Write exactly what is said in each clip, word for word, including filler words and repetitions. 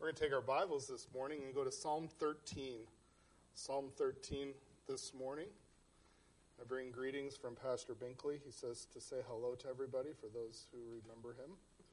We're going to take our Bibles this morning and go to Psalm thirteen. Psalm thirteen this morning. I bring greetings from Pastor Binkley. He says to say hello to everybody for those who remember him.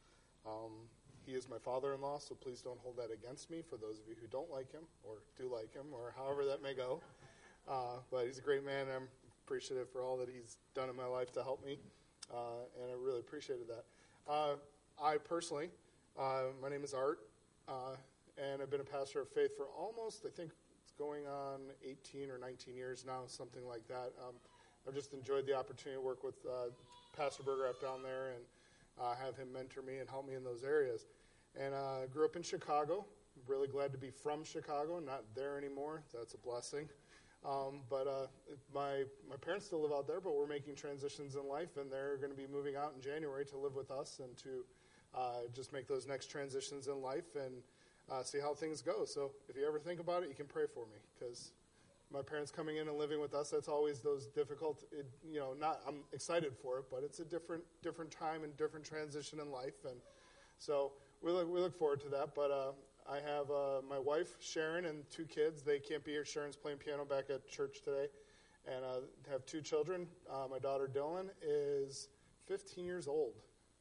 Um, he is my father-in-law, so please don't hold that against me for those of you who don't like him or do like him or however that may go. Uh, but he's a great man, and I'm appreciative for all that he's done in my life to help me, uh, and I really appreciated that. Uh, I personally, uh, my name is Art. Uh, and I've been a pastor of faith for almost, I think it's going on eighteen or nineteen years now, something like that. Um, I've just enjoyed the opportunity to work with uh, Pastor Bergerath down there and uh, have him mentor me and help me in those areas. And I uh, grew up in Chicago. I'm really glad to be from Chicago, not there anymore. That's a blessing. Um, but uh, my my parents still live out there, but we're making transitions in life, and they're going to be moving out in January to live with us and to Uh, just make those next transitions in life and uh, see how things go. So if you ever think about it, you can pray for me, because my parents coming in and living with us, that's always those difficult, it, you know, not, I'm excited for it, but it's a different different time and different transition in life. And so we look, we look forward to that. But uh, I have uh, my wife, Sharon, and two kids. They can't be here. Sharon's playing piano back at church today. And I uh, have two children. Uh, my daughter, Dylan, is fifteen years old.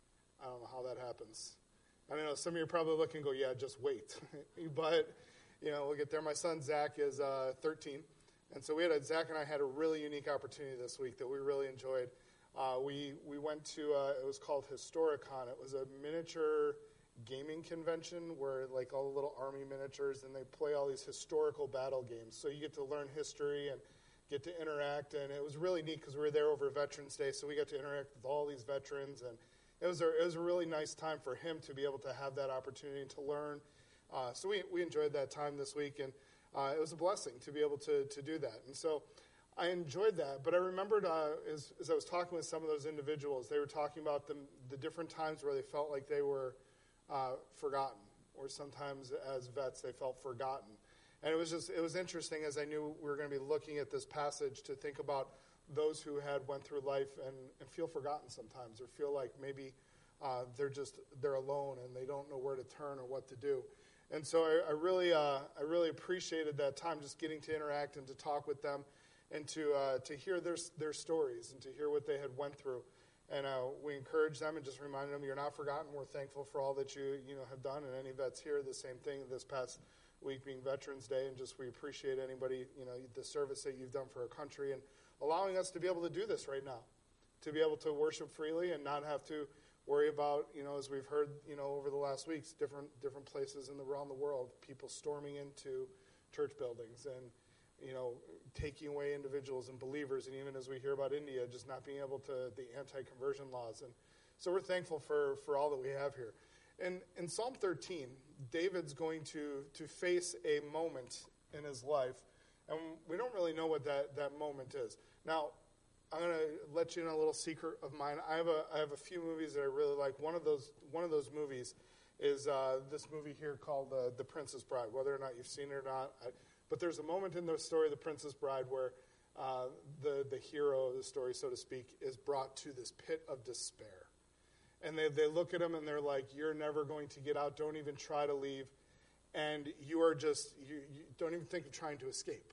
I don't know how that happens. I know some of you are probably looking and go, yeah, just wait. But, you know, we'll get there. My son, Zach, is uh, thirteen. And so we had a, Zach and I had a really unique opportunity this week that we really enjoyed. Uh, we, we went to, uh, it was called Historicon. It was a miniature gaming convention where, like, all the little army miniatures, and they play all these historical battle games. So you get to learn history and get to interact. And it was really neat because we were there over Veterans Day, so we got to interact with all these veterans. And It was, a, it was a really nice time for him to be able to have that opportunity to learn. Uh, so we, we enjoyed that time this week, and uh, it was a blessing to be able to, to do that. And so I enjoyed that. But I remembered uh, as, as I was talking with some of those individuals, they were talking about the, the different times where they felt like they were uh, forgotten, or sometimes as vets they felt forgotten. And it was just it was interesting as I knew we were going to be looking at this passage to think about those who had went through life and, and feel forgotten sometimes, or feel like maybe uh, they're just they're alone and they don't know where to turn or what to do. And so I, I really uh, I really appreciated that time, just getting to interact and to talk with them, and to uh, to hear their their stories and to hear what they had went through. And uh, we encouraged them and just reminded them, you're not forgotten. We're thankful for all that you you know have done. And any vets here, the same thing this past week being Veterans Day, and just we appreciate anybody, you know, the service that you've done for our country, and allowing us to be able to do this right now, to be able to worship freely and not have to worry about, you know, as we've heard, you know, over the last weeks, different different places in the, around the world, people storming into church buildings and, you know, taking away individuals and believers, and even as we hear about India, just not being able to, the anti-conversion laws. And so we're thankful for, for all that we have here. And in Psalm thirteen, David's going to, to face a moment in his life, and we don't really know what that, that moment is. Now, I'm going to let you in a little secret of mine. I have a I have a few movies that I really like. One of those one of those movies is uh, this movie here called uh, The Princess Bride. Whether or not you've seen it or not, I, but there's a moment in the story of The Princess Bride where uh, the the hero of the story, so to speak, is brought to this pit of despair, and they they look at him and they're like, "You're never going to get out. Don't even try to leave, and you are just you, you don't even think of trying to escape."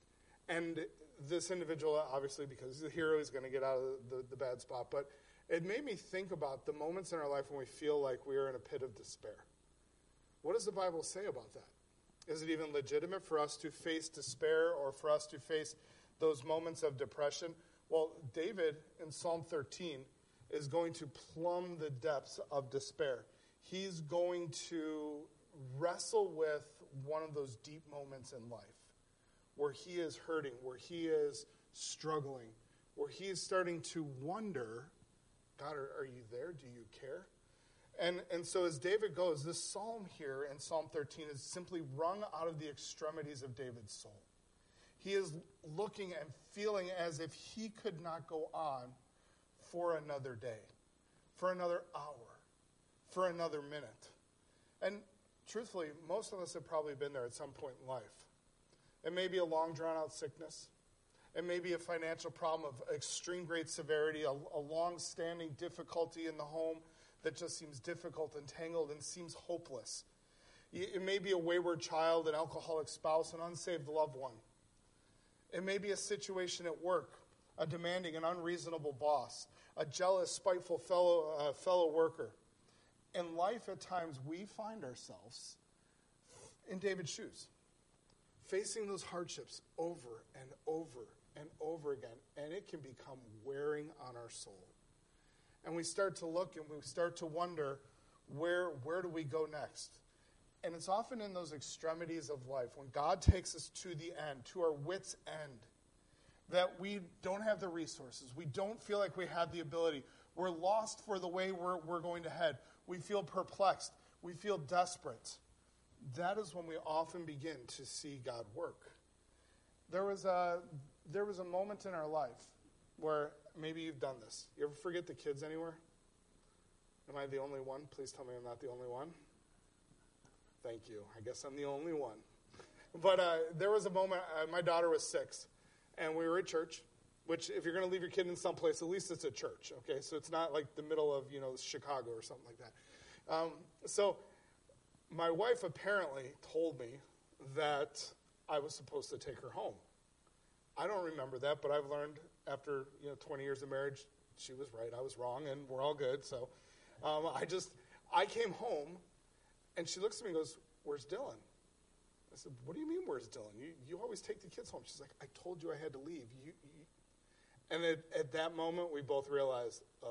And this individual, obviously, because he's the hero, he's going to get out of the, the, the bad spot. But it made me think about the moments in our life when we feel like we are in a pit of despair. What does the Bible say about that? Is it even legitimate for us to face despair or for us to face those moments of depression? Well, David in Psalm thirteen is going to plumb the depths of despair. He's going to wrestle with one of those deep moments in life, where he is hurting, where he is struggling, where he is starting to wonder, God, are, are you there? Do you care? And and so as David goes, this psalm here in Psalm thirteen is simply wrung out of the extremities of David's soul. He is looking and feeling as if he could not go on for another day, for another hour, for another minute. And truthfully, most of us have probably been there at some point in life. It may be a long, drawn-out sickness. It may be a financial problem of extreme great severity, a, a long-standing difficulty in the home that just seems difficult and tangled and seems hopeless. It may be a wayward child, an alcoholic spouse, an unsaved loved one. It may be a situation at work, a demanding and unreasonable boss, a jealous, spiteful fellow, uh, fellow worker. In life, at times, we find ourselves in David's shoes, facing those hardships over and over and over again, and it can become wearing on our soul. And we start to look and we start to wonder, where, where do we go next? And it's often in those extremities of life, when God takes us to the end, to our wit's end, that we don't have the resources. We don't feel like we have the ability. We're lost for the way we're, we're going to head. We feel perplexed. We feel desperate. That is when we often begin to see God work. There was a, there was a moment in our life where maybe you've done this. You ever forget the kids anywhere? Am I the only one? Please tell me I'm not the only one. Thank you. I guess I'm the only one. But uh, there was a moment, uh, my daughter was six, and we were at church, which if you're going to leave your kid in some place, at least it's a church, okay? So it's not like the middle of, you know, Chicago or something like that. Um, so my wife apparently told me that I was supposed to take her home. I don't remember that, but I've learned after, you know, twenty years of marriage, she was right, I was wrong, and we're all good. So um, I just, I came home, and she looks at me and goes, "Where's Dylan?" I said, "What do you mean, where's Dylan? You you always take the kids home." She's like, "I told you I had to leave." You, you. And at, at that moment, we both realized, uh.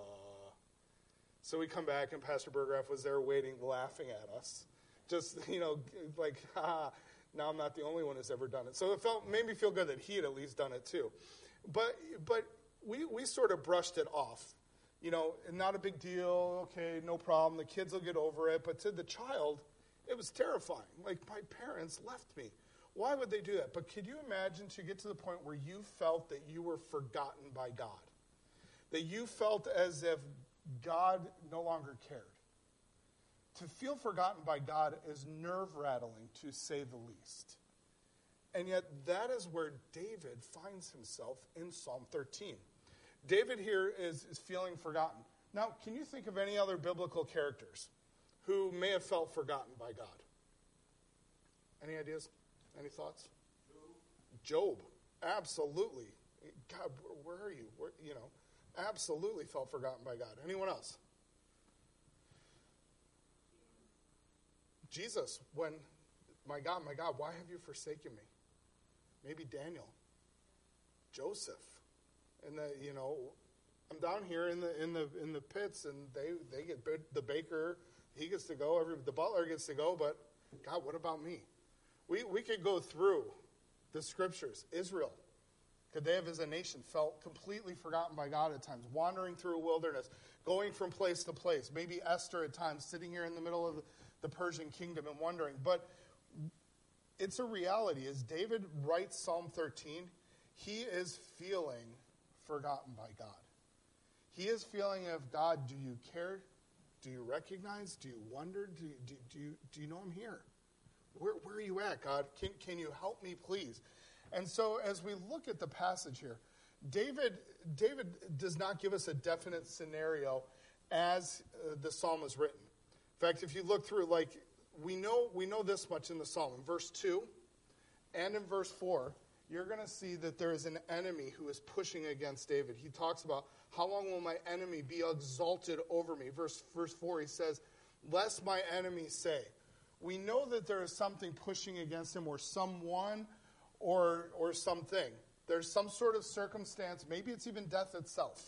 So we come back, and Pastor Burgraff was there waiting, laughing at us. Just, you know, like, ha, now I'm not the only one who's ever done it. So it felt made me feel good that he had at least done it too. But but we, we sort of brushed it off. You know, not a big deal, okay, no problem, the kids will get over it. But to the child, it was terrifying. Like, my parents left me. Why would they do that? But could you imagine to get to the point where you felt that you were forgotten by God? That you felt as if God no longer cared. To feel forgotten by God is nerve-rattling, to say the least. And yet that is where David finds himself in Psalm thirteen. David here is, is feeling forgotten. Now, can you think of any other biblical characters who may have felt forgotten by God? Any ideas? Any thoughts? Job. Job. Absolutely. God, where are you? Where, you know, absolutely felt forgotten by God. Anyone else? Jesus, when, my God, my God, why have you forsaken me? Maybe Daniel. Joseph. And the, you know, I'm down here in the in the in the pits, and they they get the baker, he gets to go, every the butler gets to go, but God, what about me? We we could go through the scriptures. Israel, could they have as a nation felt completely forgotten by God at times, wandering through a wilderness, going from place to place? Maybe Esther at times sitting here in the middle of the, the Persian kingdom and wondering. But it's a reality. As David writes Psalm thirteen, he is feeling forgotten by God. He is feeling of, God, do you care? Do you recognize? Do you wonder? Do, do, do, you, do you know I'm here? Where, where are you at, God? Can, can you help me, please? And so as we look at the passage here, David, David does not give us a definite scenario as uh, the psalm is written. In fact, if you look through, like, we know, we know this much in the psalm. In verse two and in verse four, you're going to see that there is an enemy who is pushing against David. He talks about, how long will my enemy be exalted over me? Verse, verse four, he says, lest my enemies say. We know that there is something pushing against him, or someone, or or something. There's some sort of circumstance. Maybe it's even death itself.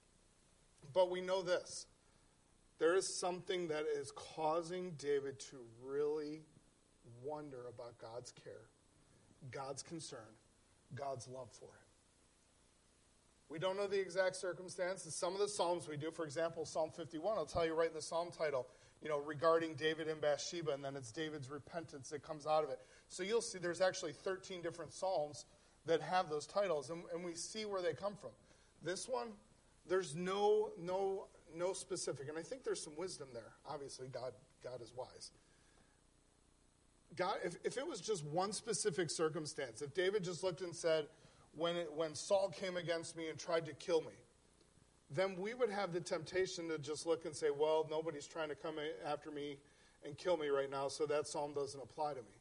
But we know this. There is something that is causing David to really wonder about God's care, God's concern, God's love for him. We don't know the exact circumstances. Some of the Psalms we do, for example, Psalm fifty-one, I'll tell you right in the Psalm title, you know, regarding David and Bathsheba, and then it's David's repentance that comes out of it. So you'll see there's actually thirteen different Psalms that have those titles, and, and we see where they come from. This one, there's no no no specific, and I think there's some wisdom there. Obviously, God God is wise. God, if, if it was just one specific circumstance, if David just looked and said, when it, when Saul came against me and tried to kill me, then we would have the temptation to just look and say, well, nobody's trying to come after me, and kill me right now, so that psalm doesn't apply to me.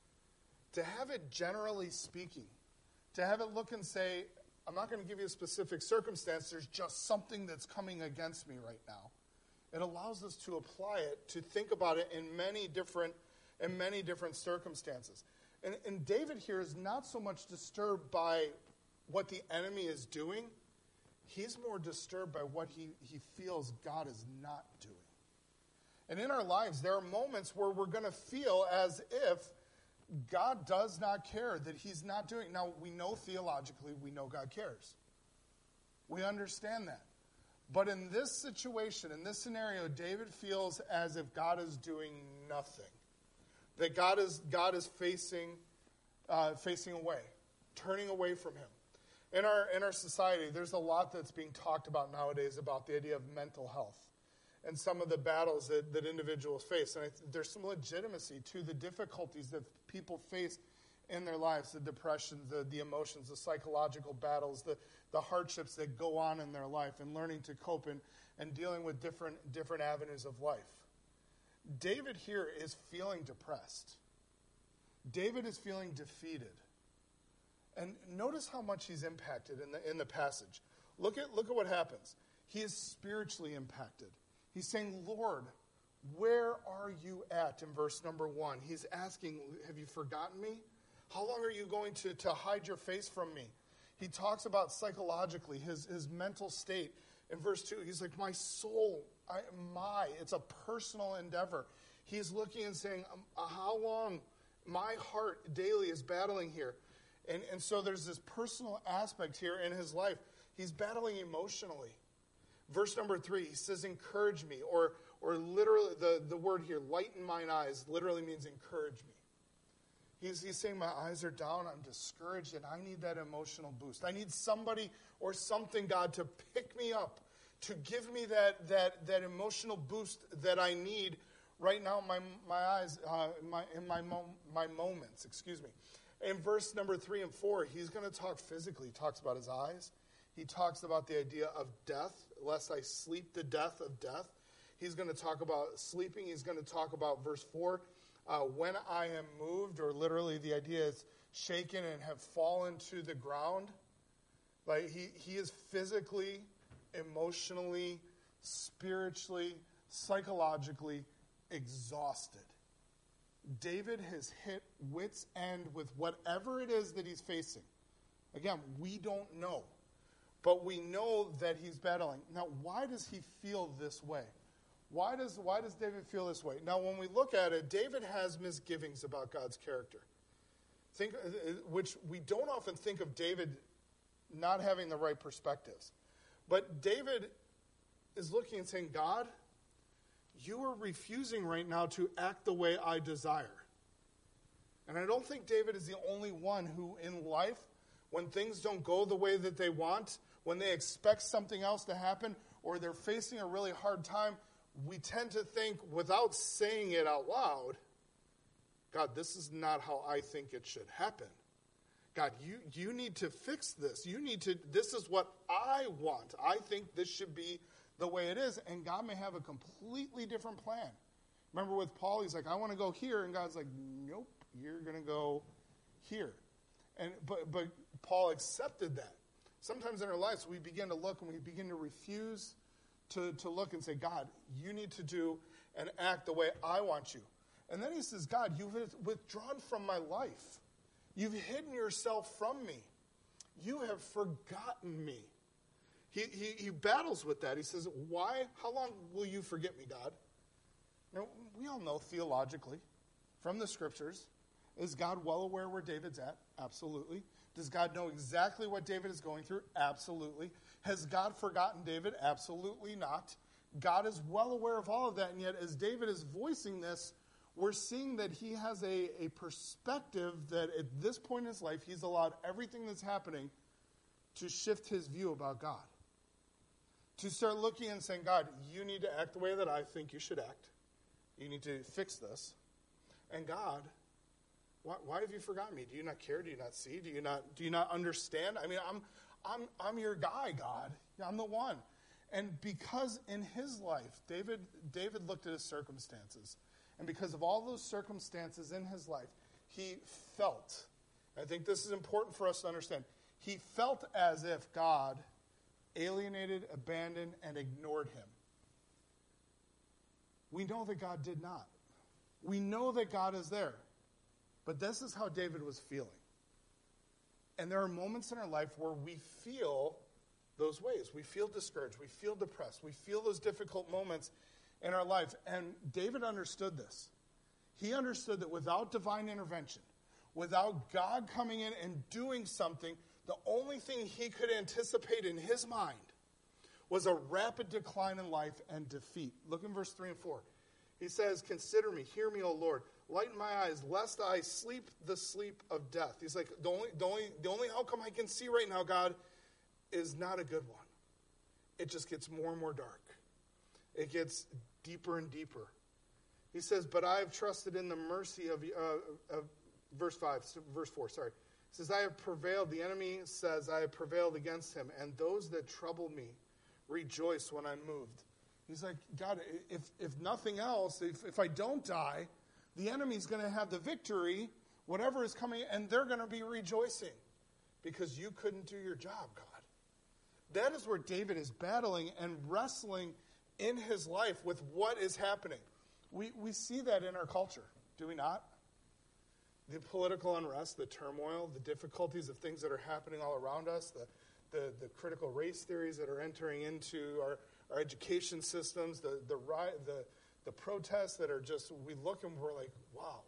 To have it generally speaking, to have it look and say, I'm not going to give you a specific circumstance, there's just something that's coming against me right now. It allows us to apply it, to think about it in many different, in many different circumstances. And, and David here is not so much disturbed by what the enemy is doing. He's more disturbed by what he, he feels God is not doing. And in our lives, there are moments where we're going to feel as if God does not care, that he's not doing. Now, we know theologically, we know God cares. We understand that. But in this situation, in this scenario, David feels as if God is doing nothing. That God is God is facing uh, facing away, turning away from him. In our in our society, there's a lot that's being talked about nowadays about the idea of mental health and some of the battles that, that individuals face. And I, there's some legitimacy to the difficulties that people face in their lives, the depression, the, the emotions, the psychological battles, the, the hardships that go on in their life, and learning to cope and, and dealing with different, different avenues of life. David here is feeling depressed. David is feeling defeated. And notice how much he's impacted in the, in the passage. Look at, look at what happens. He is spiritually impacted. He's saying, Lord, where are you at, in verse number one? He's asking, have you forgotten me? How long are you going to, to hide your face from me? He talks about psychologically, his, his mental state. In verse two, he's like, my soul, I, my, it's a personal endeavor. He's looking and saying, um, how long my heart daily is battling here. And, and so there's this personal aspect here in his life. He's battling emotionally. Verse number three, he says, encourage me, or or literally, the, the word here, lighten mine eyes, literally means encourage me. He's, he's saying my eyes are down, I'm discouraged, and I need that emotional boost. I need somebody or something, God, to pick me up, to give me that that that emotional boost that I need right now in my, my eyes, uh, my, in my, mo- my moments, excuse me. In verse number three and four, he's going to talk physically. He talks about his eyes. He talks about the idea of death, lest I sleep the death of death. He's going to talk about sleeping. He's going to talk about verse four, uh, when I am moved, or literally the idea is shaken and have fallen to the ground. Like he, he is physically, emotionally, spiritually, psychologically exhausted. David has hit wit's end with whatever it is that he's facing. Again, we don't know. But we know that he's battling. Now, why does he feel this way? Why does, why does David feel this way? Now, when we look at it, David has misgivings about God's character. Think, which we don't often think of David not having the right perspectives. But David is looking and saying, God, you are refusing right now to act the way I desire. And I don't think David is the only one who in life, when things don't go the way that they want, when they expect something else to happen, or they're facing a really hard time, we tend to think, without saying it out loud, God, this is not how I think it should happen. God, you, you need to fix this. You need to, this is what I want. I think this should be the way it is. And God may have a completely different plan. Remember with Paul, he's like, I want to go here. And God's like, nope, you're going to go here. And but but Paul accepted that. Sometimes in our lives, we begin to look and we begin to refuse to, to look and say, God, you need to do and act the way I want you. And then he says, God, you've withdrawn from my life. You've hidden yourself from me. You have forgotten me. He, he, he battles with that. He says, why? How long will you forget me, God? Now, we all know theologically from the scriptures, is God well aware where David's at? Absolutely. Does God know exactly what David is going through? Absolutely. Has God forgotten David? Absolutely not. God is well aware of all of that, and yet as David is voicing this, we're seeing that he has a, a perspective that at this point in his life, he's allowed everything that's happening to shift his view about God. To start looking and saying, God, you need to act the way that I think you should act. You need to fix this. And God, why, why have you forgotten me? Do you not care? Do you not see? Do you not do you not understand? I mean, I'm I'm I'm your guy, God. I'm the one. And because in his life, David David looked at his circumstances. And because of all those circumstances in his life, he felt, I think this is important for us to understand, he felt as if God alienated, abandoned, and ignored him. We know that God did not. We know that God is there. But this is how David was feeling. And there are moments in our life where we feel those ways. We feel discouraged. We feel depressed. We feel those difficult moments in our life. And David understood this. He understood that without divine intervention, without God coming in and doing something, the only thing he could anticipate in his mind was a rapid decline in life and defeat. Look in verse three and four. He says, "Consider me, hear me, O Lord. Lighten my eyes, lest I sleep the sleep of death." He's like, the only, the only, the only outcome I can see right now, God, is not a good one. It just gets more and more dark. It gets deeper and deeper. He says, "But I have trusted in the mercy of, uh, of verse five, verse four, sorry. He says, "I have prevailed." The enemy says, "I have prevailed against him, and those that trouble me rejoice when I'm moved." He's like, God, if if nothing else, if, if I don't die, the enemy's going to have the victory, whatever is coming, and they're going to be rejoicing because you couldn't do your job, God. That is where David is battling and wrestling in his life with what is happening. We we see that in our culture, do we not? The political unrest, the turmoil, the difficulties of things that are happening all around us, the the, the critical race theories that are entering into our, our education systems, the the, the the protests that are just, we look and we're like, wow.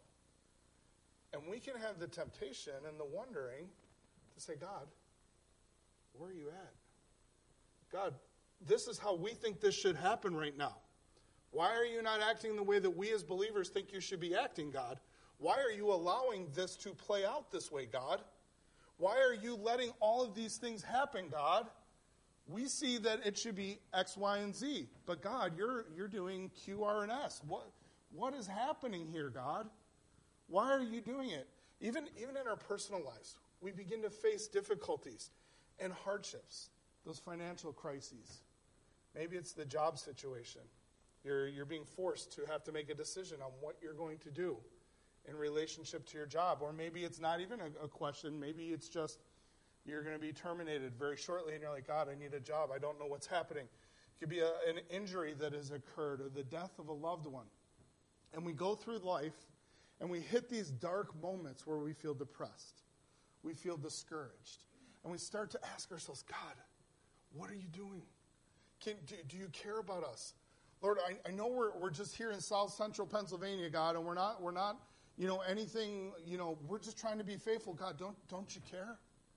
And we can have the temptation and the wondering to say, God, where are you at? God, this is how we think this should happen right now. Why are you not acting the way that we as believers think you should be acting, God? Why are you allowing this to play out this way, God? Why are you letting all of these things happen, God? We see that it should be X, Y, and Z. But God, you're you're doing Q, R, and S. What what is happening here, God? Why are you doing it? Even, even in our personal lives, we begin to face difficulties and hardships, those financial crises. Maybe it's the job situation. You're you're being forced to have to make a decision on what you're going to do in relationship to your job. Or maybe it's not even a, a question. Maybe it's just you're going to be terminated very shortly, and you're like, God, I need a job. I don't know what's happening. It could be a, an injury that has occurred or the death of a loved one. And we go through life, and we hit these dark moments where we feel depressed. We feel discouraged. And we start to ask ourselves, God, what are you doing? Can, do, do you care about us? Lord, I, I know we're we're just here in South Central Pennsylvania, God, and we're not we're not, you know, anything, you know, we're just trying to be faithful. God, don't don't you care?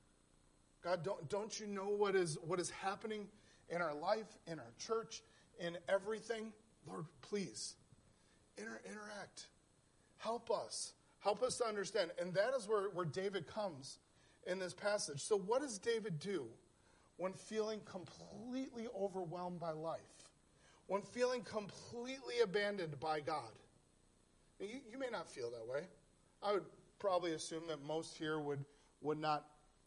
God, don't don't you know what is what is happening in our life, in our church, in everything? Lord, please, inter- interact. Help us. Help us to understand. And that is where, where David comes in this passage. So what does David do when feeling completely overwhelmed by life? When feeling completely abandoned by God? You, you may not feel that way. I would probably assume that most here would, would not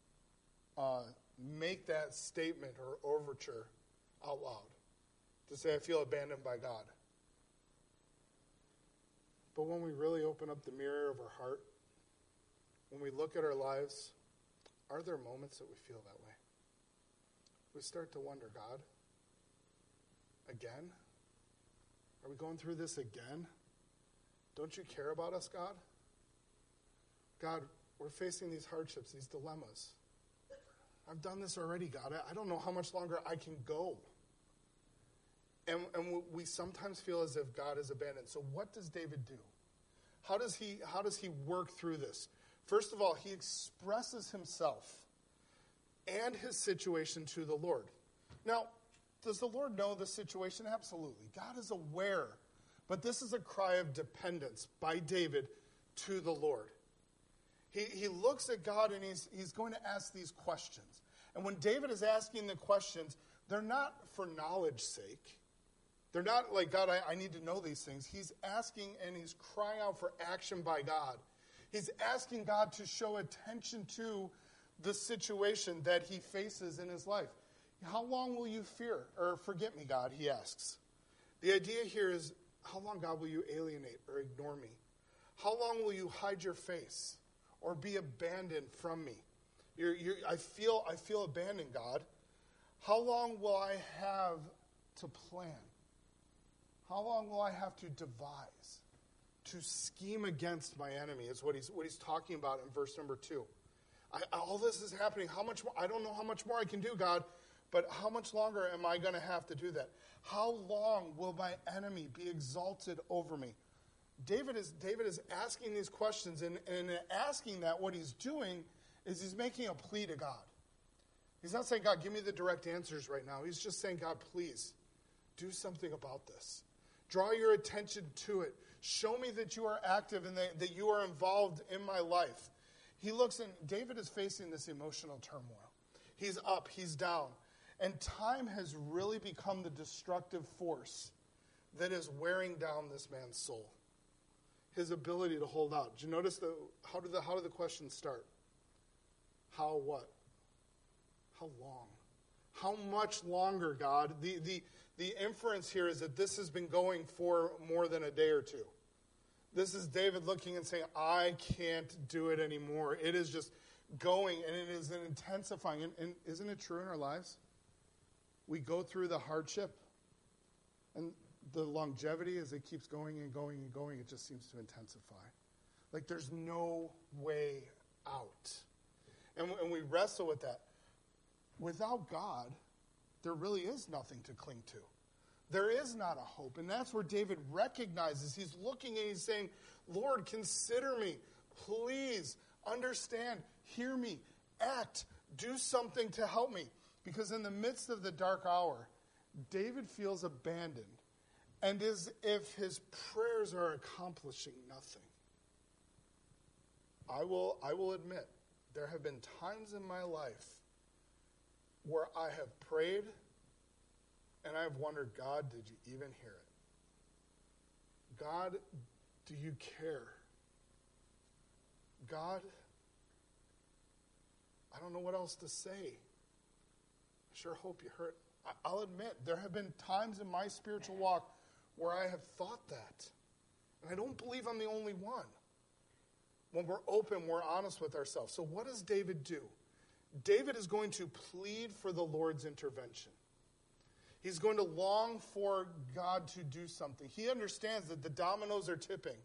uh, make that statement or overture out loud to say, I feel abandoned by God. But when we really open up the mirror of our heart, when we look at our lives, are there moments that we feel that way? We start to wonder, God, again? Are we going through this again? Don't you care about us, God? God, we're facing these hardships, these dilemmas. I've done this already, God. I don't know how much longer I can go. And, and we sometimes feel as if God is abandoned. So what does David do? How does he, how does he work through this? First of all, he expresses himself and his situation to the Lord. Now, does the Lord know the situation? Absolutely. God is aware. But this is a cry of dependence by David to the Lord. He, he looks at God and he's, he's going to ask these questions. And when David is asking the questions, they're not for knowledge's sake. They're not like, God, I, I need to know these things. He's asking and he's crying out for action by God. He's asking God to show attention to the situation that he faces in his life. How long will you fear or forget me, God, he asks. The idea here is, how long, God, will you alienate or ignore me? How long will you hide your face or be abandoned from me? You're, you're, I feel, I feel abandoned, God. How long will I have to plan? How long will I have to devise, to scheme against my enemy? Is what he's what he's talking about in verse number two. I, all this is happening. How much more? I don't know how much more I can do, God, but how much longer am I going to have to do that? How long will my enemy be exalted over me? David is David is asking these questions, and, and in asking that, what he's doing is he's making a plea to God. He's not saying, God, give me the direct answers right now. He's just saying, God, please, do something about this. Draw your attention to it. Show me that you are active and that, that you are involved in my life. He looks, and David is facing this emotional turmoil. He's up, he's down. And time has really become the destructive force that is wearing down this man's soul. His ability to hold out. Did you notice the how did the how did the question start? How what? How long? How much longer, God? The the the inference here is that this has been going for more than a day or two. This is David looking and saying, I can't do it anymore. It is just going, and it is an intensifying. And, and isn't it true in our lives? We go through the hardship, and the longevity, as it keeps going and going and going, it just seems to intensify. Like there's no way out. And, and we wrestle with that. Without God, there really is nothing to cling to. There is not a hope. And that's where David recognizes. He's looking and he's saying, Lord, consider me. Please understand. Hear me. Act. Do something to help me. Because in the midst of the dark hour, David feels abandoned and as if his prayers are accomplishing nothing. I will, I will admit, there have been times in my life where I have prayed and I've wondered, God, did you even hear it? God, do you care? God, I don't know what else to say. I sure hope you heard. I'll admit, there have been times in my spiritual walk where I have thought that. And I don't believe I'm the only one. When we're open, we're honest with ourselves. So what does David do? David is going to plead for the Lord's intervention. He's going to long for God to do something. He understands that the dominoes are tipping.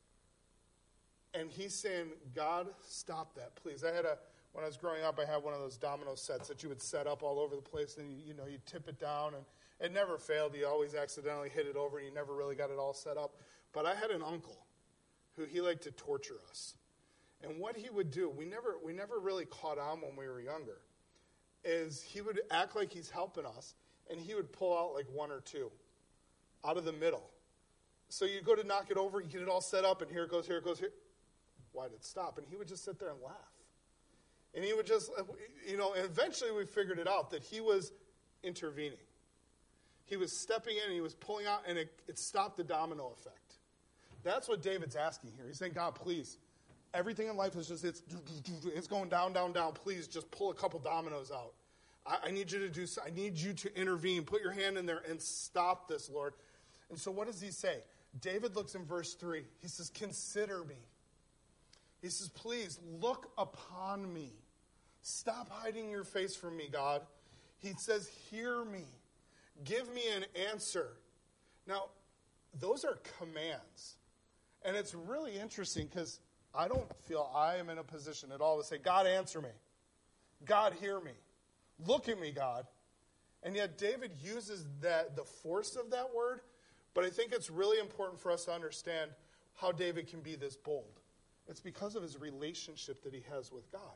And he's saying, God, stop that, please. I had a, when I was growing up, I had one of those domino sets that you would set up all over the place, and you, you know, you tip it down, and it never failed. You always accidentally hit it over, and you never really got it all set up. But I had an uncle who he liked to torture us. And what he would do, we never we never really caught on when we were younger, is he would act like he's helping us, and he would pull out like one or two out of the middle. So you go to knock it over, you get it all set up, and here it goes, here it goes, here. Why did it stop? And he would just sit there and laugh. And he would just, you know, and eventually we figured it out that he was intervening. He was stepping in, and he was pulling out, and it, it stopped the domino effect. That's what David's asking here. He's saying, God, please, everything in life is just, it's, it's going down, down, down. Please just pull a couple dominoes out. I, I need you to do, I need you to intervene. Put your hand in there and stop this, Lord. And so what does he say? David looks in verse three. He says, consider me. He says, please look upon me. Stop hiding your face from me, God. He says, hear me. Give me an answer. Now, those are commands. And it's really interesting because I don't feel I am in a position at all to say, God, answer me. God, hear me. Look at me, God. And yet David uses that the force of that word, but I think it's really important for us to understand how David can be this bold. It's because of his relationship that he has with God.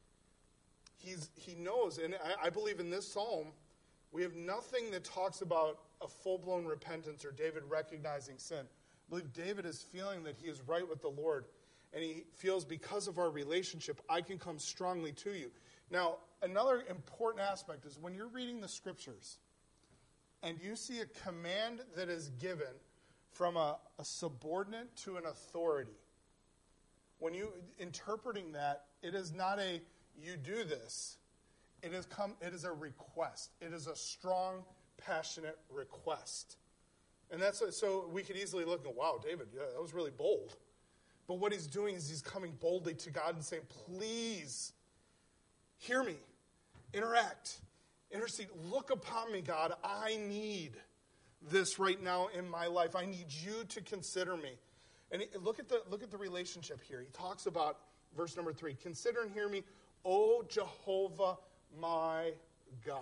He's, he knows, and I, I believe in this psalm, we have nothing that talks about a full-blown repentance or David recognizing sin. I believe David is feeling that he is right with the Lord, and he feels because of our relationship, I can come strongly to you. Now, another important aspect is when you're reading the scriptures and you see a command that is given from a, a subordinate to an authority, when you interpreting that, it is not a you do this. It is come. It is a request. It is a strong, passionate request. And that's so we could easily look and go, wow, David, yeah, that was really bold. But what he's doing is he's coming boldly to God and saying, please, hear me, interact, intercede, look upon me, God. I need this right now in my life. I need you to consider me. And look at the look at the relationship here. He talks about verse number three. Consider and hear me, O Jehovah, my God.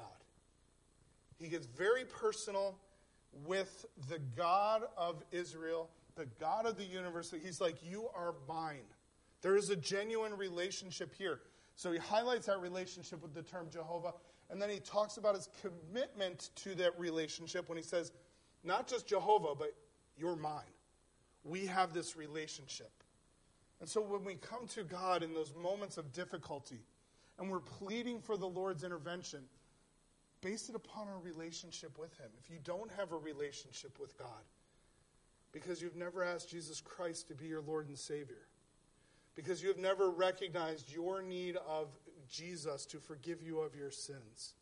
He gets very personal with the God of Israel, the God of the universe. He's like, you are mine. There is a genuine relationship here. So he highlights that relationship with the term Jehovah, and then he talks about his commitment to that relationship when he says, not just Jehovah, but you're mine. We have this relationship. And so when we come to God in those moments of difficulty, and we're pleading for the Lord's intervention, base it upon our relationship with him. If you don't have a relationship with God, because you've never asked Jesus Christ to be your Lord and Savior, because you have never recognized your need of Jesus to forgive you of your sins,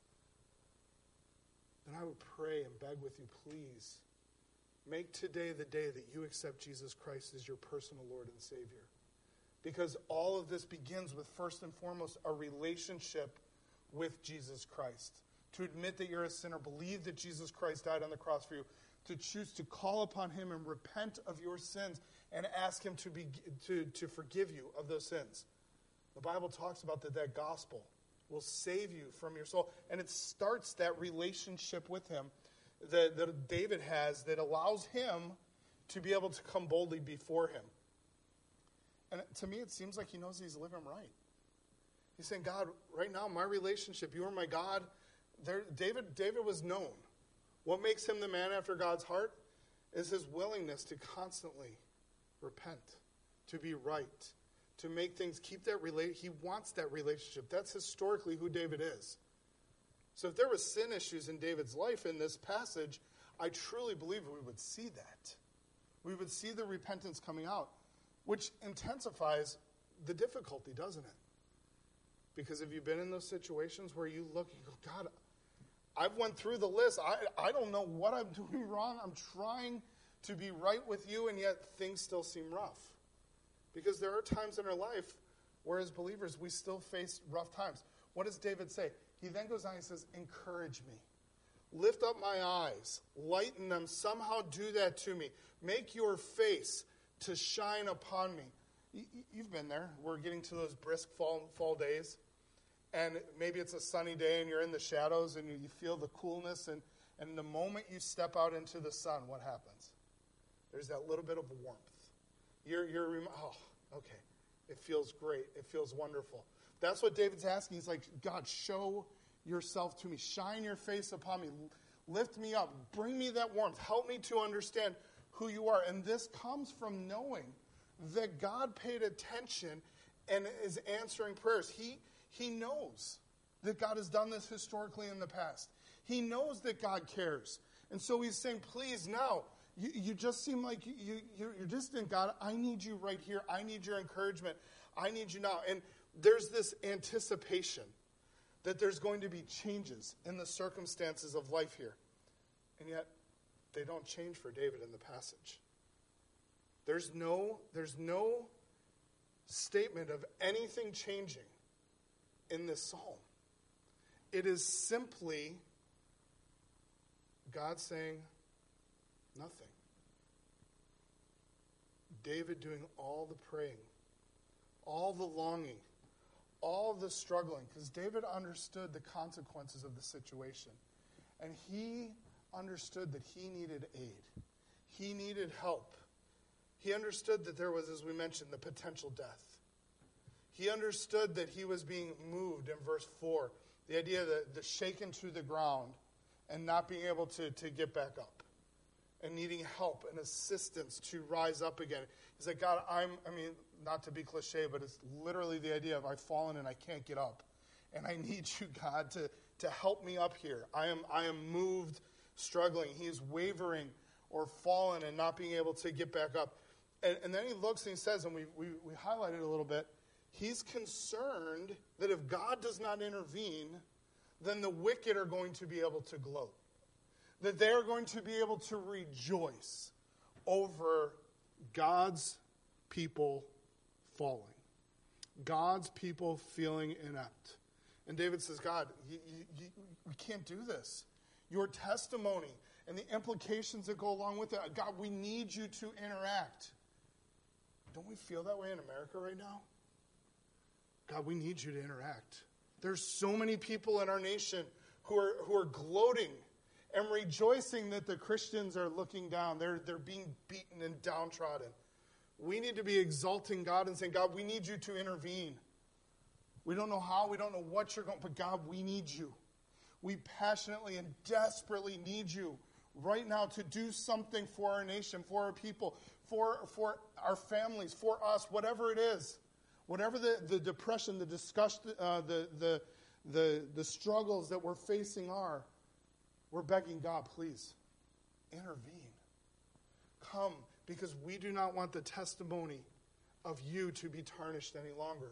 then I would pray and beg with you, please, make today the day that you accept Jesus Christ as your personal Lord and Savior. Because all of this begins with, first and foremost, a relationship with Jesus Christ. To admit that you're a sinner, believe that Jesus Christ died on the cross for you, to choose to call upon him and repent of your sins and ask him to be to, to forgive you of those sins. The Bible talks about that that gospel will save you from your soul. And it starts that relationship with him that, that David has that allows him to be able to come boldly before him. And to me, it seems like he knows he's living right. He's saying, God, right now, my relationship, you are my God. There, David, David was known. What makes him the man after God's heart is his willingness to constantly repent, to be right, to make things, keep that relate. He wants that relationship. That's historically who David is. So if there was sin issues in David's life in this passage, I truly believe we would see that. We would see the repentance coming out, which intensifies the difficulty, doesn't it? Because have you been in those situations where you look and go, God, I've went through the list. I, I don't know what I'm doing wrong. I'm trying to be right with you, and yet things still seem rough. Because there are times in our life where as believers we still face rough times. What does David say? He then goes on and says, encourage me. Lift up my eyes. Lighten them. Somehow do that to me. Make your face to shine upon me. You've been there. We're getting to those brisk fall, fall days. And maybe it's a sunny day and you're in the shadows and you feel the coolness. And, and the moment you step out into the sun, what happens? There's that little bit of warmth. You're, you're oh, okay. It feels great. It feels wonderful. That's what David's asking. He's like, God, show yourself to me. Shine your face upon me. Lift me up. Bring me that warmth. Help me to understand who you are. And this comes from knowing that God paid attention and is answering prayers. He He knows that God has done this historically in the past. He knows that God cares. And so he's saying, please, now, you, you just seem like you, you, you're distant, God. I need you right here. I need your encouragement. I need you now. And there's this anticipation that there's going to be changes in the circumstances of life here. And yet, they don't change for David in the passage. There's no, there's no statement of anything changing in this psalm. It is simply God saying nothing. David doing all the praying, all the longing, all the struggling, because David understood the consequences of the situation. And he understood that he needed aid. He needed help. He understood that there was, as we mentioned, the potential death. He understood that he was being moved in verse four. The idea that the shaken to the ground and not being able to, to get back up. And needing help and assistance to rise up again. He's like, God, I'm, I mean, not to be cliche, but it's literally the idea of I've fallen and I can't get up. And I need you, God, to, to help me up here. I am, I am moved, struggling. He is wavering or fallen and not being able to get back up. And, and then he looks and he says, and we, we, we highlighted a little bit, he's concerned that if God does not intervene, then the wicked are going to be able to gloat. that they are going to be able to rejoice over God's people falling, God's people feeling inept. And David says, God, you, you, you, we can't do this. Your testimony and the implications that go along with it, God, we need you to interact. Don't we feel that way in America right now? God, we need you to interact. There's so many people in our nation who are who are gloating and rejoicing that the Christians are looking down. They're, they're being beaten and downtrodden. We need to be exalting God and saying, God, we need you to intervene. We don't know how, we don't know what you're going, but God, we need you. We passionately and desperately need you right now to do something for our nation, for our people, for, for our families, for us, whatever it is. Whatever the, the depression, the disgust, uh, the, the, the, the struggles that we're facing are, we're begging God, please, intervene. Come, because we do not want the testimony of you to be tarnished any longer.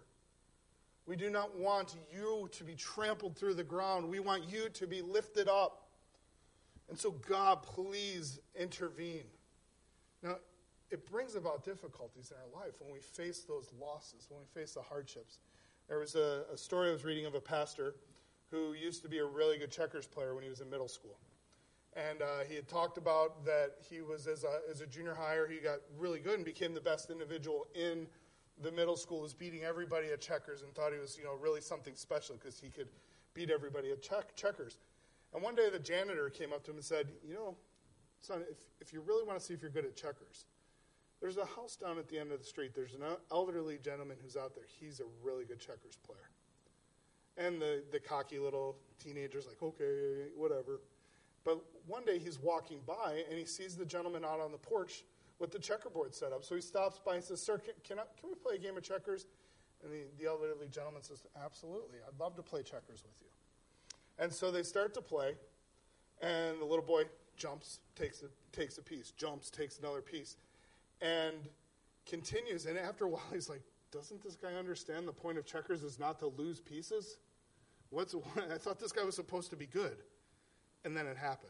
We do not want you to be trampled through the ground. We want you to be lifted up. And so, God, please intervene. Now, it brings about difficulties in our life when we face those losses, when we face the hardships. There was a, a story I was reading of a pastor who used to be a really good checkers player when he was in middle school. And uh, he had talked about that he was, as a, as a junior higher, he got really good and became the best individual in the middle school, was beating everybody at checkers and thought he was, you know, really something special because he could beat everybody at check, checkers. And one day the janitor came up to him and said, you know, son, if, if you really want to see if you're good at checkers, there's a house down at the end of the street. There's an elderly gentleman who's out there. He's a really good checkers player. And the, the cocky little teenager's like, okay, whatever. But one day he's walking by and he sees the gentleman out on the porch with the checkerboard set up. So he stops by and says, sir, can, can, I, can we play a game of checkers? And the, the elderly gentleman says, absolutely. I'd love to play checkers with you. And so they start to play, and the little boy jumps, takes a, takes a piece, jumps, takes another piece, and continues. And after a while, he's like, doesn't this guy understand the point of checkers is not to lose pieces? What's I thought this guy was supposed to be good. And then it happened.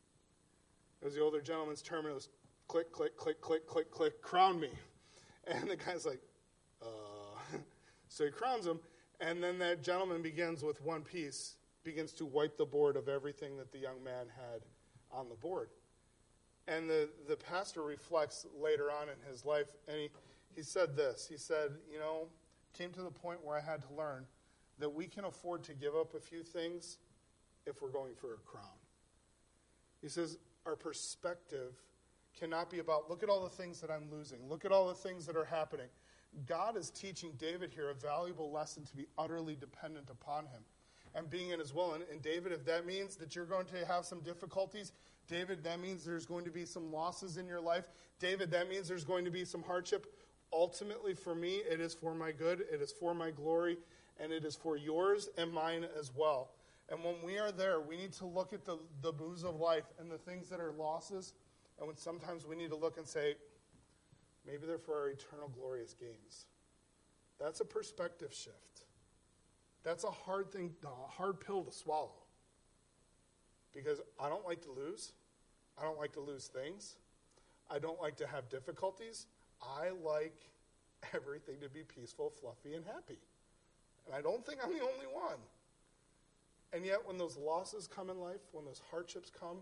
It was the older gentleman's turn, and it was click, click, click, click, click, click, crown me. And the guy's like, uh. So he crowns him, and then that gentleman begins with one piece, begins to wipe the board of everything that the young man had on the board. And the, the pastor reflects later on in his life, and he, he said this. He said, you know, came to the point where I had to learn that we can afford to give up a few things if we're going for a crown. He says, our perspective cannot be about, look at all the things that I'm losing. Look at all the things that are happening. God is teaching David here a valuable lesson to be utterly dependent upon him and being in his will. And, and David, if that means that you're going to have some difficulties, David, that means there's going to be some losses in your life. David, that means there's going to be some hardship. Ultimately, for me, it is for my good, it is for my glory, and it is for yours and mine as well. And when we are there, we need to look at the, the booze of life and the things that are losses, and when sometimes we need to look and say, maybe they're for our eternal glorious gains. That's a perspective shift. That's a hard thing, a hard pill to swallow. Because I don't like to lose. I don't like to lose things. I don't like to have difficulties. I like everything to be peaceful, fluffy, and happy. And I don't think I'm the only one. And yet when those losses come in life, when those hardships come,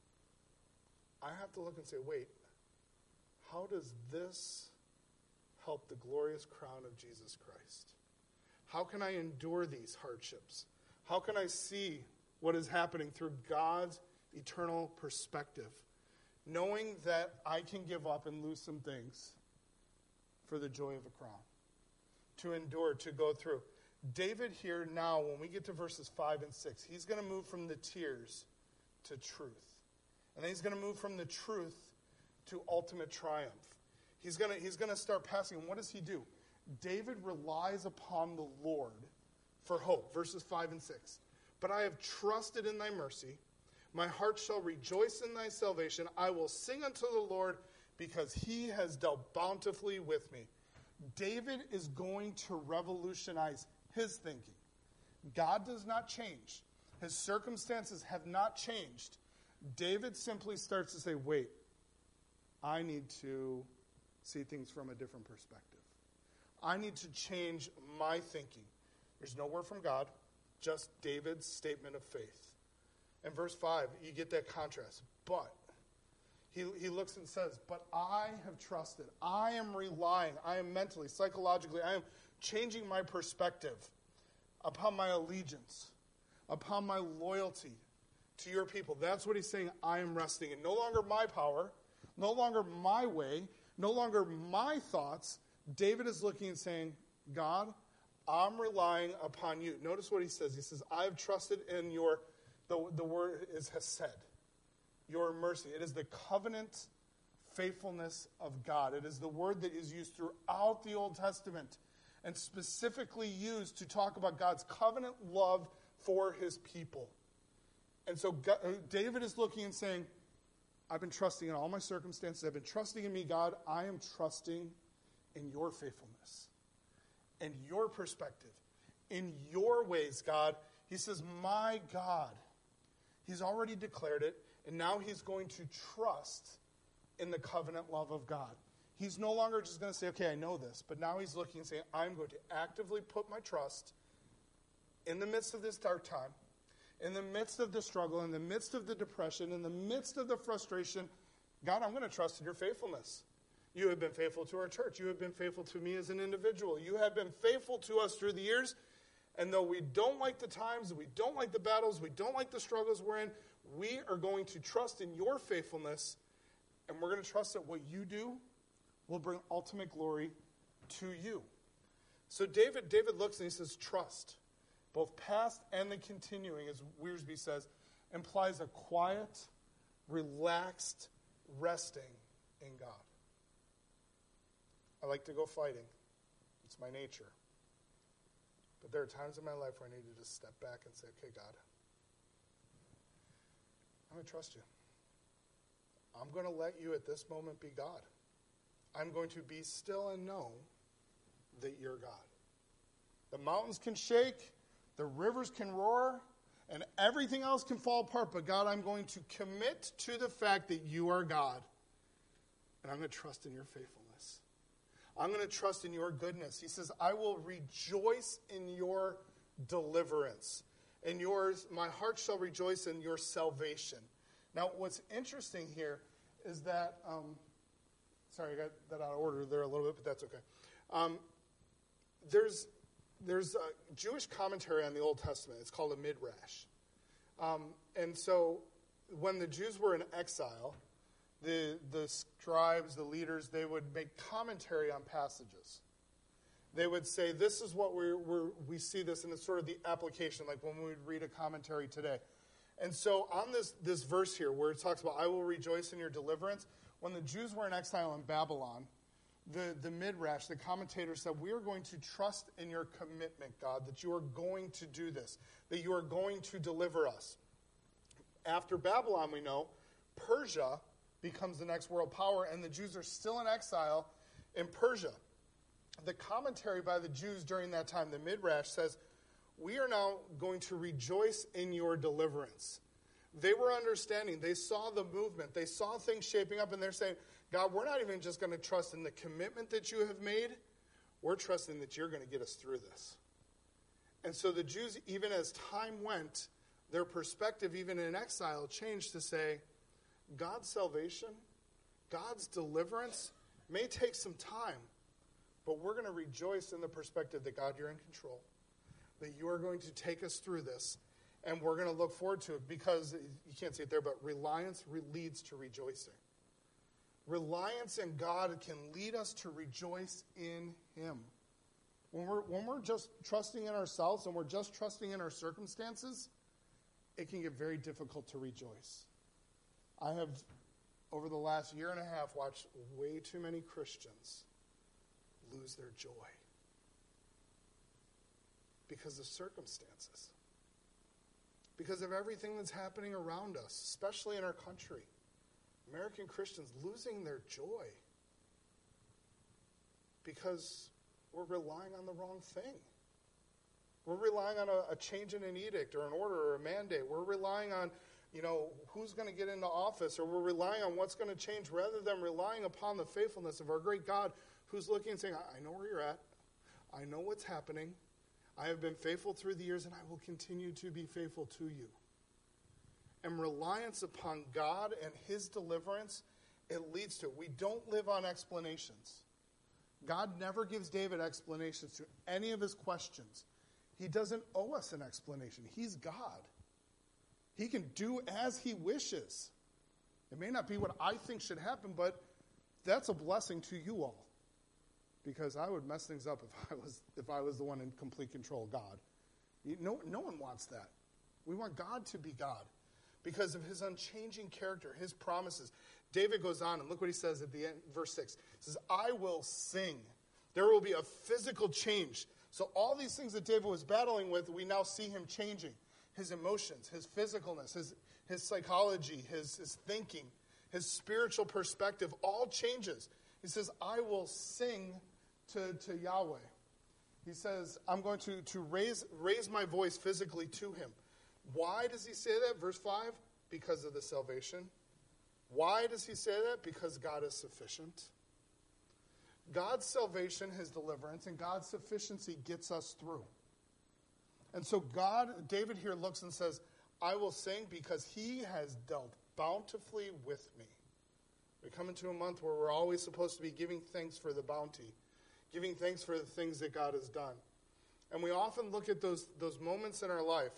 I have to look and say, wait, how does this help the glorious crown of Jesus Christ? How can I endure these hardships? How can I see what is happening through God's eternal perspective, knowing that I can give up and lose some things for the joy of a crown, to endure, to go through. David here now, when we get to verses five and six, he's going to move from the tears to truth. And then he's going to move from the truth to ultimate triumph. He's going to, he's going to start passing. And what does he do? David relies upon the Lord for hope. Verses five and six. But I have trusted in thy mercy. My heart shall rejoice in thy salvation. I will sing unto the Lord because he has dealt bountifully with me. David is going to revolutionize his thinking. God does not change. His circumstances have not changed. David simply starts to say, wait, I need to see things from a different perspective. I need to change my thinking. There's no word from God, just David's statement of faith. In verse five, you get that contrast. But, he, he looks and says, but I have trusted. I am relying. I am mentally, psychologically, I am changing my perspective upon my allegiance, upon my loyalty to your people. That's what he's saying. I am resting in. No longer my power, no longer my way, no longer my thoughts. David is looking and saying, God, I'm relying upon you. Notice what he says. He says, I have trusted in your, the, the word is hesed, your mercy. It is the covenant faithfulness of God. It is the word that is used throughout the Old Testament and specifically used to talk about God's covenant love for his people. And so God, David is looking and saying, I've been trusting in all my circumstances. I've been trusting in me, God. I am trusting in your faithfulness, in your perspective, in your ways, God. He says, my God. He's already declared it, and now he's going to trust in the covenant love of God. He's no longer just going to say, okay, I know this, but now he's looking and saying, I'm going to actively put my trust in the midst of this dark time, in the midst of the struggle, in the midst of the depression, in the midst of the frustration. God, I'm going to trust in your faithfulness. You have been faithful to our church. You have been faithful to me as an individual. You have been faithful to us through the years. And though we don't like the times, we don't like the battles, we don't like the struggles we're in, we are going to trust in your faithfulness, and we're going to trust that what you do will bring ultimate glory to you. So David, David looks and he says, trust. Both past and the continuing, as Wiersbe says, implies a quiet, relaxed resting in God. I like to go fighting. It's my nature. But there are times in my life where I need to just step back and say, okay, God, I'm going to trust you. I'm going to let you at this moment be God. I'm going to be still and know that you're God. The mountains can shake, the rivers can roar, and everything else can fall apart. But God, I'm going to commit to the fact that you are God. And I'm going to trust in your faithfulness. I'm going to trust in your goodness. He says, I will rejoice in your deliverance. And yours, my heart shall rejoice in your salvation. Now, what's interesting here is that, um, sorry, I got that out of order there a little bit, but that's okay. Um, there's there's a Jewish commentary on the Old Testament. It's called a midrash. Um, and so when the Jews were in exile, the the scribes, the leaders, they would make commentary on passages. They would say, this is what we're, we're, we see this, and it's sort of the application, like when we would read a commentary today. And so on this, this verse here, where it talks about, I will rejoice in your deliverance, when the Jews were in exile in Babylon, the, the Midrash, the commentator said, we are going to trust in your commitment, God, that you are going to do this, that you are going to deliver us. After Babylon, we know, Persia becomes the next world power, and the Jews are still in exile in Persia. The commentary by the Jews during that time, the Midrash, says, we are now going to rejoice in your deliverance. They were understanding. They saw the movement. They saw things shaping up, and they're saying, God, we're not even just going to trust in the commitment that you have made. We're trusting that you're going to get us through this. And so the Jews, even as time went, their perspective, even in exile, changed to say, God's salvation, God's deliverance may take some time, but we're going to rejoice in the perspective that, God, you're in control, that you are going to take us through this, and we're going to look forward to it, because you can't see it there, but reliance leads to rejoicing. Reliance in God can lead us to rejoice in him. When we're, when we're just trusting in ourselves and we're just trusting in our circumstances, it can get very difficult to rejoice. I have, over the last year and a half, watched way too many Christians lose their joy because of circumstances, because of everything that's happening around us, especially in our country. American Christians losing their joy because we're relying on the wrong thing. We're relying on a, a change in an edict or an order or a mandate. We're relying on you know, who's going to get into office, or we're relying on what's going to change rather than relying upon the faithfulness of our great God who's looking and saying, I know where you're at. I know what's happening. I have been faithful through the years, and I will continue to be faithful to you. And reliance upon God and his deliverance, it leads to it. We don't live on explanations. God never gives David explanations to any of his questions. He doesn't owe us an explanation. He's God. He can do as he wishes. It may not be what I think should happen, but that's a blessing to you all. Because I would mess things up if I was if I was the one in complete control of God. You, no, no one wants that. We want God to be God because of his unchanging character, his promises. David goes on, and look what he says at the end, verse six. He says, I will sing. There will be a physical change. So all these things that David was battling with, we now see him changing. His emotions, his physicalness, his, his psychology, his, his thinking, his spiritual perspective all changes. He says, I will sing to, to Yahweh. He says, I'm going to, to raise, raise my voice physically to him. Why does he say that? Verse five, because of the salvation. Why does he say that? Because God is sufficient. God's salvation, his deliverance, and God's sufficiency gets us through. And so God, David here looks and says, I will sing because he has dealt bountifully with me. We come into a month where we're always supposed to be giving thanks for the bounty, giving thanks for the things that God has done. And we often look at those, those moments in our life,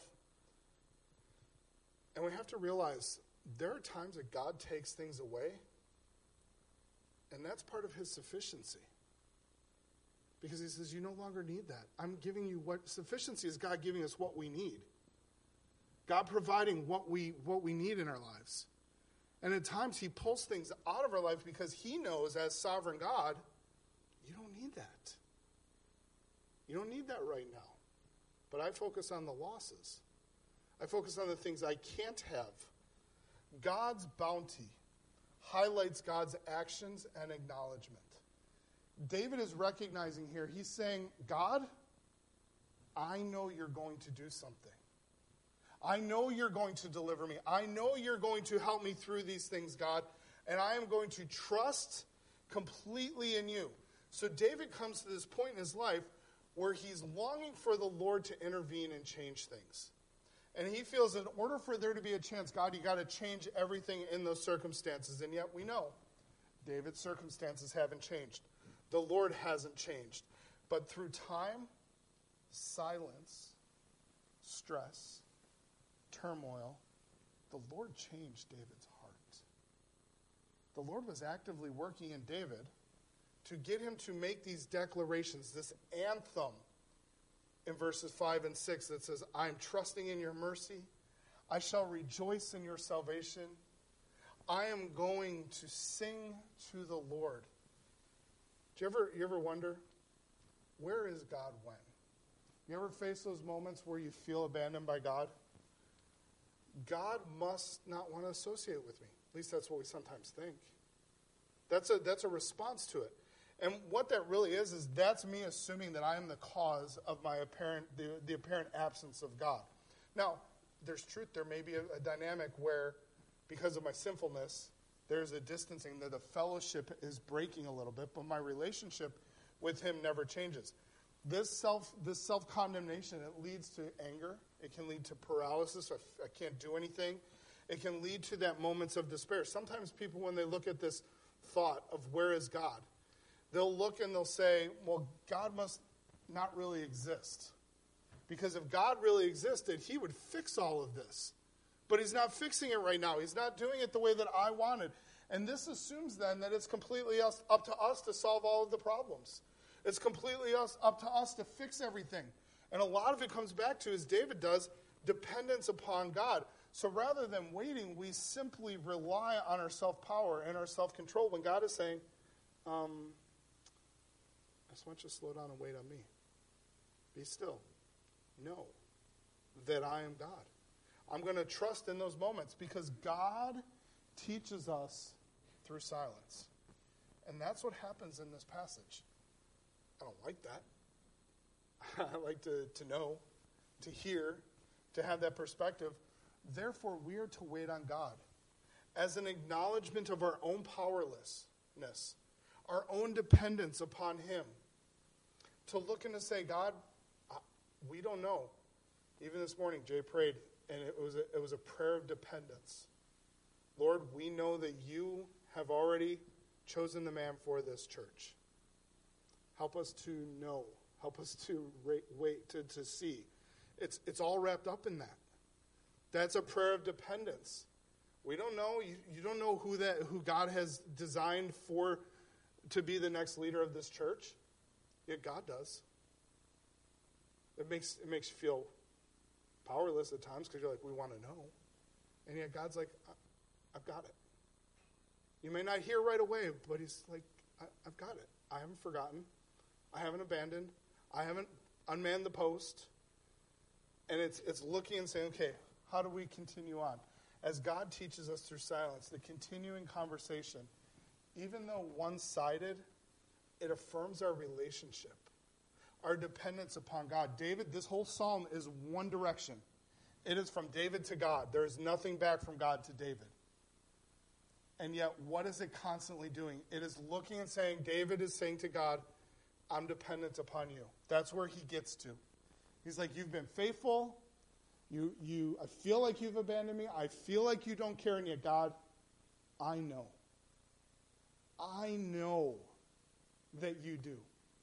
and we have to realize there are times that God takes things away, and that's part of his sufficiency. Because he says, you no longer need that. I'm giving you what sufficiency is God giving us what we need. God providing what we what we need in our lives. And at times he pulls things out of our lives because he knows as sovereign God, you don't need that. You don't need that right now. But I focus on the losses. I focus on the things I can't have. God's bounty highlights God's actions and acknowledgement. David is recognizing here, he's saying, God, I know you're going to do something. I know you're going to deliver me. I know you're going to help me through these things, God, and I am going to trust completely in you. So David comes to this point in his life where he's longing for the Lord to intervene and change things. And he feels in order for there to be a chance, God, you got to change everything in those circumstances. And yet we know David's circumstances haven't changed. The Lord hasn't changed. But through time, silence, stress, turmoil, the Lord changed David's heart. The Lord was actively working in David to get him to make these declarations, this anthem in verses five and six that says, I am trusting in your mercy. I shall rejoice in your salvation. I am going to sing to the Lord. Do you ever, you ever wonder, where is God when? You ever face those moments where you feel abandoned by God? God must not want to associate with me. At least that's what we sometimes think. That's a, that's a response to it. And what that really is, is that's me assuming that I am the cause of my apparent, the, the apparent absence of God. Now, there's truth. There may be a, a dynamic where, because of my sinfulness, there's a distancing, that the fellowship is breaking a little bit, but my relationship with him never changes. This self, this self-condemnation, it leads to anger. It can lead to paralysis. I, I can't do anything. It can lead to that moments of despair. Sometimes people, when they look at this thought of where is God, they'll look and they'll say, well, God must not really exist. Because if God really existed, he would fix all of this. But he's not fixing it right now. He's not doing it the way that I wanted. And this assumes then that it's completely us, up to us to solve all of the problems. It's completely us, up to us to fix everything. And a lot of it comes back to, as David does, dependence upon God. So rather than waiting, we simply rely on our self-power and our self-control when God is saying, um, I just want you to slow down and wait on me. Be still. Know that I am God. I'm going to trust in those moments because God teaches us through silence. And that's what happens in this passage. I don't like that. I like to, to know, to hear, to have that perspective. Therefore, we are to wait on God as an acknowledgement of our own powerlessness, our own dependence upon him. To look and to say, God, we don't know. Even this morning, Jay prayed, and it was a, it was a prayer of dependence. Lord, we know that you have already chosen the man for this church. Help us to know. Help us to wait, wait to, to see. It's, it's all wrapped up in that. That's a prayer of dependence. We don't know. You, you don't know who that who God has designed for to be the next leader of this church. Yet God does. It makes it makes you feel powerless at times because you're like, we want to know. And yet God's like, I've got it. You may not hear right away, but he's like, I, I've got it. I haven't forgotten. I haven't abandoned. I haven't unmanned the post. And it's it's looking and saying, okay, how do we continue on? As God teaches us through silence, the continuing conversation, even though one-sided, it affirms our relationship, our dependence upon God. David, this whole psalm is one direction. It is from David to God. There is nothing back from God to David. And yet, what is it constantly doing? It is looking and saying, David is saying to God, I'm dependent upon you. That's where he gets to. He's like, you've been faithful. You, you, I feel like you've abandoned me. I feel like you don't care. And yet, God, I know. I know that you do.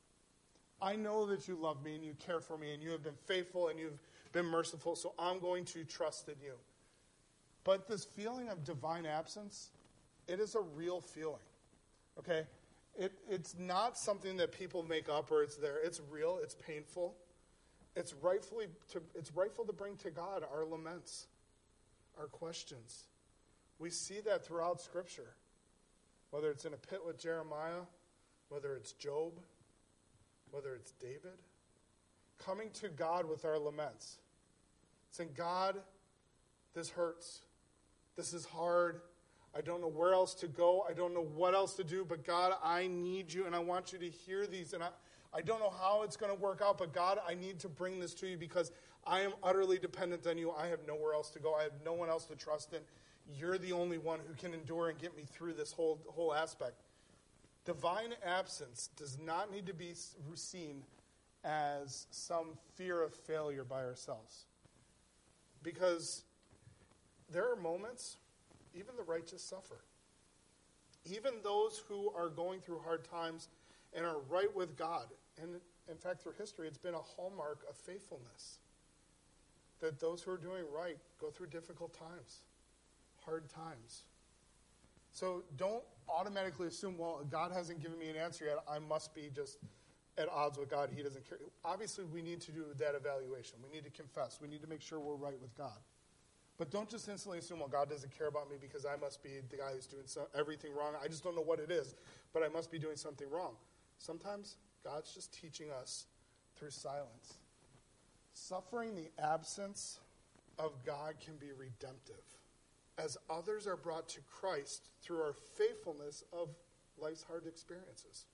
I know that you love me and you care for me and you have been faithful and you've been merciful, so I'm going to trust in you. But this feeling of divine absence, it is a real feeling, okay? It, it's not something that people make up or it's there. It's real. It's painful. It's rightfully to, it's rightful to bring to God our laments, our questions. We see that throughout Scripture, whether it's in a pit with Jeremiah, whether it's Job, whether it's David, coming to God with our laments, saying, God, this hurts. This is hard. I don't know where else to go. I don't know what else to do, but God, I need you, and I want you to hear these. And I, I don't know how it's going to work out, but God, I need to bring this to you because I am utterly dependent on you. I have nowhere else to go. I have no one else to trust in. You're the only one who can endure and get me through this whole, whole aspect. Divine absence does not need to be seen as some fear of failure by ourselves. Because there are moments, even the righteous suffer. Even those who are going through hard times and are right with God. And in fact, through history, it's been a hallmark of faithfulness. That those who are doing right go through difficult times, hard times. So don't automatically assume, well, God hasn't given me an answer yet. I must be just at odds with God. He doesn't care. Obviously, we need to do that evaluation. We need to confess. We need to make sure we're right with God. But don't just instantly assume, well, God doesn't care about me because I must be the guy who's doing so, everything wrong. I just don't know what it is, but I must be doing something wrong. Sometimes God's just teaching us through silence. Suffering the absence of God can be redemptive, as others are brought to Christ through our faithfulness of life's hard experiences.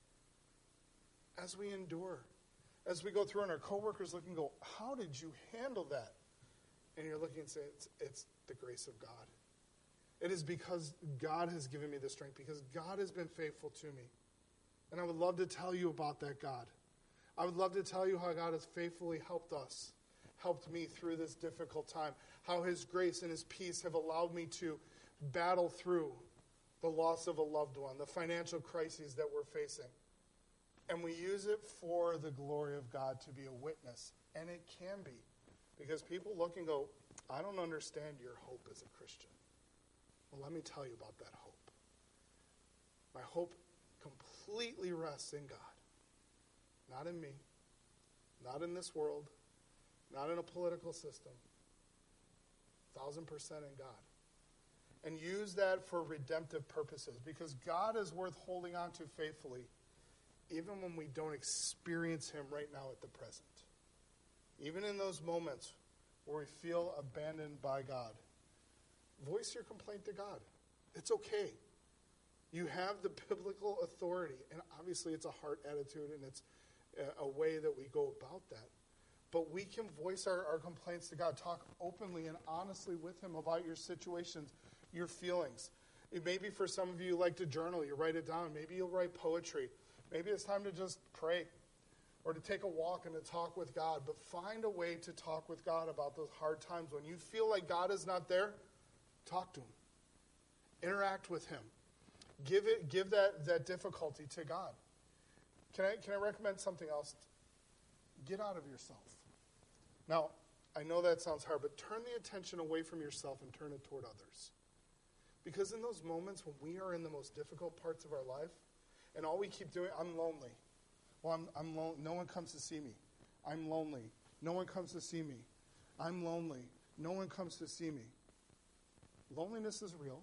As we endure, as we go through and our coworkers look and go, how did you handle that? And you're looking and say, it's, it's the grace of God. It is because God has given me the strength, because God has been faithful to me. And I would love to tell you about that God. I would love to tell you how God has faithfully helped us, helped me through this difficult time, how his grace and his peace have allowed me to battle through the loss of a loved one, the financial crises that we're facing. And we use it for the glory of God to be a witness. And it can be. Because people look and go, I don't understand your hope as a Christian. Well, let me tell you about that hope. My hope completely rests in God. Not in me. Not in this world. Not in a political system. Thousand percent in God. And use that for redemptive purposes. Because God is worth holding on to faithfully, even when we don't experience him right now at the present. Even in those moments where we feel abandoned by God, voice your complaint to God. It's okay. You have the biblical authority, and obviously it's a heart attitude, and it's a way that we go about that. But we can voice our, our complaints to God. Talk openly and honestly with him about your situations, your feelings. It may be for some of you, you like to journal. You write it down. Maybe you'll write poetry. Maybe it's time to just pray or to take a walk and to talk with God. But find a way to talk with God about those hard times. When you feel like God is not there, talk to him. Interact with him. Give it, give that, that difficulty to God. Can I, can I recommend something else? Get out of yourself. Now, I know that sounds hard, but turn the attention away from yourself and turn it toward others. Because in those moments when we are in the most difficult parts of our life, and all we keep doing, I'm lonely. Well, I'm, I'm lonely. No one comes to see me. I'm lonely. No one comes to see me. I'm lonely. No one comes to see me. Loneliness is real.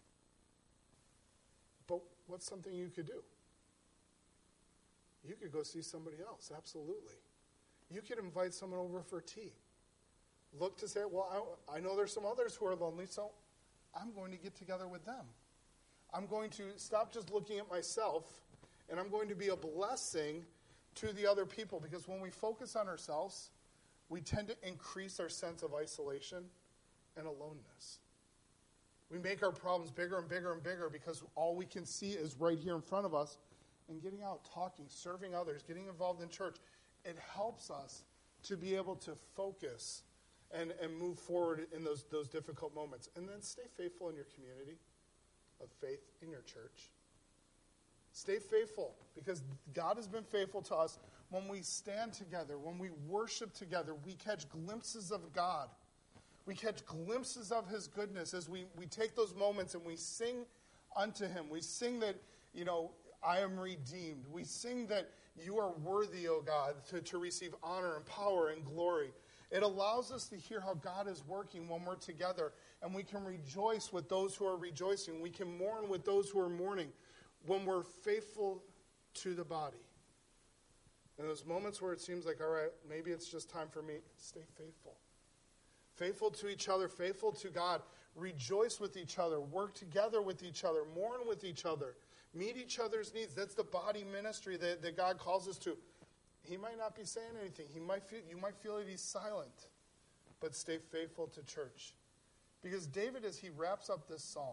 But what's something you could do? You could go see somebody else, absolutely. You could invite someone over for tea. Look to say, well, I, I know there's some others who are lonely, so I'm going to get together with them. I'm going to stop just looking at myself, and I'm going to be a blessing to the other people. Because when we focus on ourselves, we tend to increase our sense of isolation and aloneness. We make our problems bigger and bigger and bigger because all we can see is right here in front of us. And getting out, talking, serving others, getting involved in church, it helps us to be able to focus and, and move forward in those, those difficult moments. And then stay faithful in your community of faith, in your church. Stay faithful, because God has been faithful to us. When we stand together, when we worship together, we catch glimpses of God. We catch glimpses of his goodness as we, we take those moments and we sing unto him. We sing that, you know, I am redeemed. We sing that you are worthy, O God, to, to receive honor and power and glory. It allows us to hear how God is working when we're together, and we can rejoice with those who are rejoicing. We can mourn with those who are mourning when we're faithful to the body. In those moments where it seems like, all right, maybe it's just time for me, stay faithful. Faithful to each other, faithful to God. Rejoice with each other. Work together with each other. Mourn with each other. Meet each other's needs. That's the body ministry that, that God calls us to. He might not be saying anything. He might feel, you might feel that he's silent. But stay faithful to church. Because David, as he wraps up this psalm,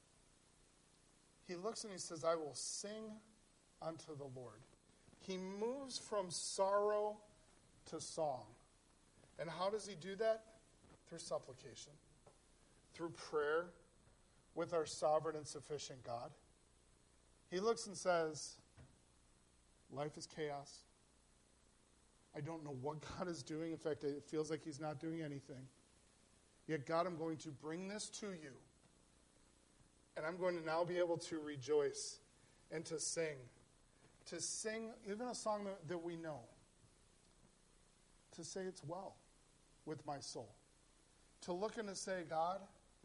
he looks and he says, I will sing unto the Lord. He moves from sorrow to song. And how does he do that? Through supplication. Through prayer with our sovereign and sufficient God. He looks and says, life is chaos. I don't know what God is doing. In fact, it feels like he's not doing anything. Yet, God, I'm going to bring this to you. And I'm going to now be able to rejoice and to sing. To sing even a song that, that we know. To say it's well with my soul. To look and to say, God,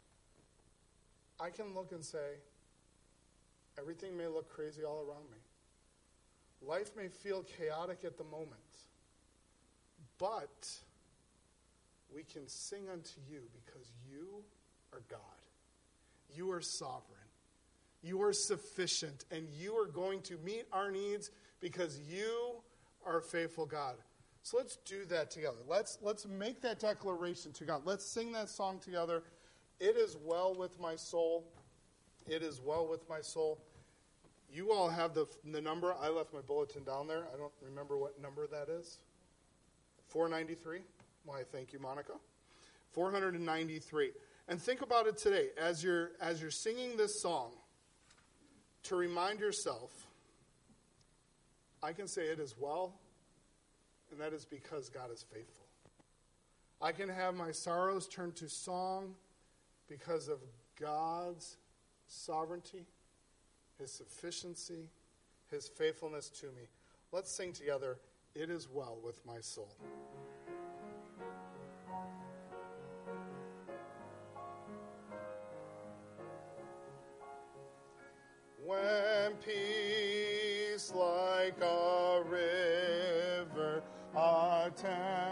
I can look and say, everything may look crazy all around me. Life may feel chaotic at the moment. But we can sing unto you because you are God. You are sovereign. You are sufficient. And you are going to meet our needs because you are a faithful God. So let's do that together. Let's, let's make that declaration to God. Let's sing that song together. It is well with my soul. It is well with my soul. You all have the, the number. I left my bulletin down there. I don't remember what number that is. four ninety-three. Why, thank you, Monica. four ninety-three. And think about it today. As you're, as you're singing this song, to remind yourself, I can say it is well, and that is because God is faithful. I can have my sorrows turned to song because of God's sovereignty, his sufficiency, his faithfulness to me. Let's sing together, It Is Well With My Soul. When peace like a river attends